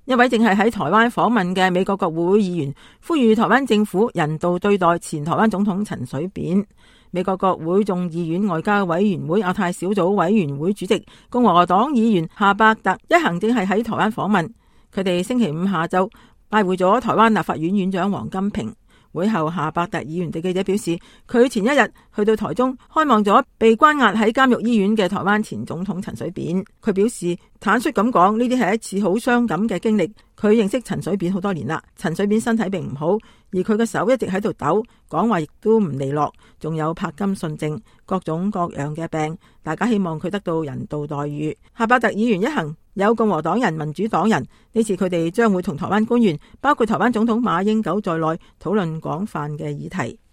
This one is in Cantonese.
一位正係喺台灣訪問嘅美國國會議員呼籲台灣政府人道對待前台灣總統陳水扁。美國國會眾議院外交委員會亞太小組委員會主席共和黨議員夏伯特一行正係喺台灣訪問，佢哋星期五下晝拜會咗台灣立法院院長王金平。會後，夏伯特議員對記者表示，佢前一日去到台中開望咗被關押喺監獄醫院嘅台灣前總統陳水扁。佢表示坦率咁講，呢啲係一次好傷感嘅經歷。佢認識陳水扁好多年啦，陳水扁身體並唔好，而佢嘅手一直喺度抖，講話亦都唔利落，仲有柏金遜症，各種各樣嘅病。大家希望佢得到人道待遇。夏伯特議員一行有共和黨人、民主黨人，呢次佢哋將會同台灣官員，包括台灣總統馬英九在內，討論廣泛嘅議題。